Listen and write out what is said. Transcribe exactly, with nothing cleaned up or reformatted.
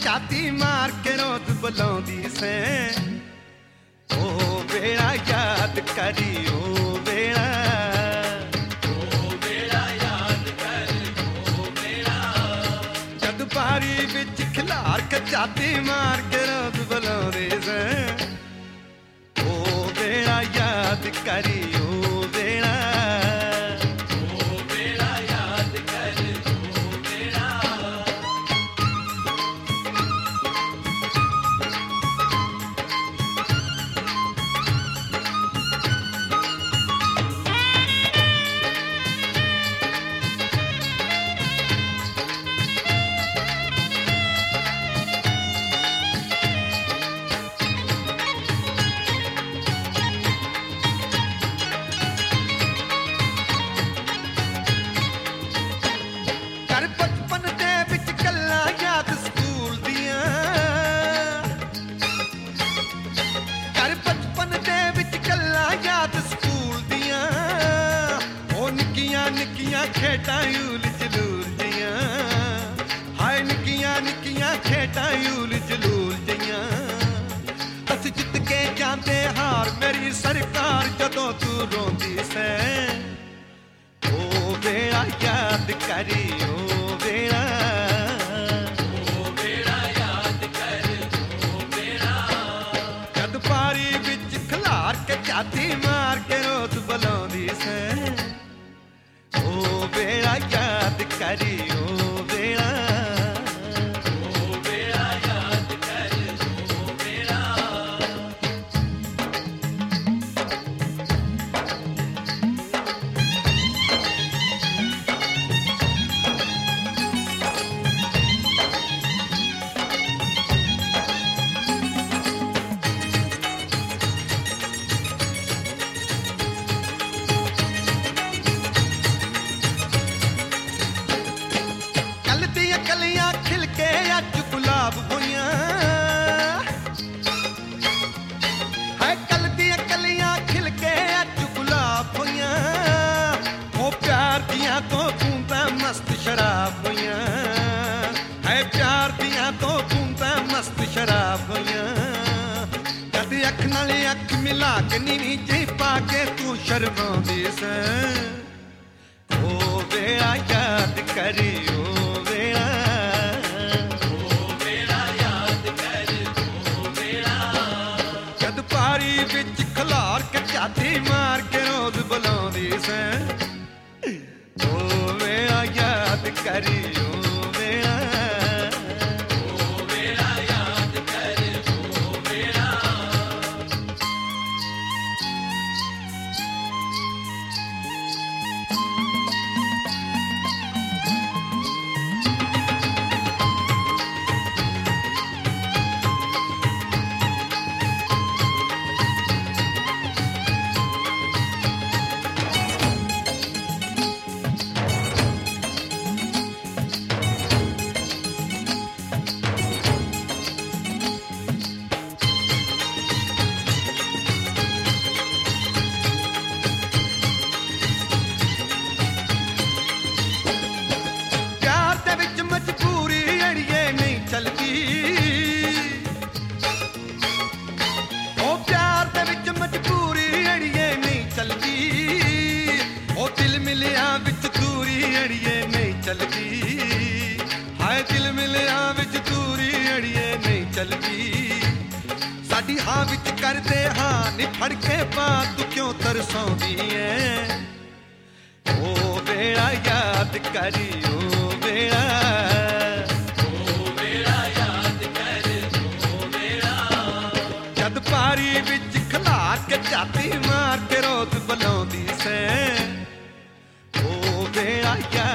जाती मार के रोज बुलाउंदी से ओ बेड़ा याद करी ओ बेड़ा ओ बेड़ा याद कर ओ बेड़ा जद बारी विच खिलार के जाती मार के रोज बुलाउंदी से ओ बेड़ा याद करी ओ बेड़ा निक्कियां खेटां यूल जलूल जियां हाय निक्कियां निक्कियां खेटां यूल जलूल जियां अस जित के जांदे हार मेरी सरकार जदों तू रोंदी सै ओ बेड़ा याद करी ओ बेड़ा ओ बेड़ा याद कर ओ बेड़ा जद पारी विच खलार के जाती मार के रोज बुलाउंदी सै ओ बेड़ा याद करी ओ बेड़ा ओ बेड़ा याद कर ओ बेड़ा शराब होइयां है प्यार दियां तो बूंदां मस्त शराब होइयां जद अख नाल अख मिला के नीवी जी पा के तू शर्मांदी सै ओ बेड़ा याद करी ओ बेड़ा ओ बेड़ा याद कर ओ बेड़ा जद पारी विच खलार के जाती मार के रोज बुलाउंदी सै ओ बेड़ा याद करी ओ बेड़ा ओ बेड़ा याद कर ओ बेड़ा हाय दिल मिलिया विच दूरी अड़िए नहीं चलदी साडी हां विच करदे हां नी फड़ के बात तू क्यों तरसौंदी ऐ ओ बेड़ा याद करी ओ बेड़ा ओ बेड़ा याद कर ओ बेड़ा जद पारी विच खलार के जाती मार के रोज बुलाउंदी सै ओ बेड़ा याद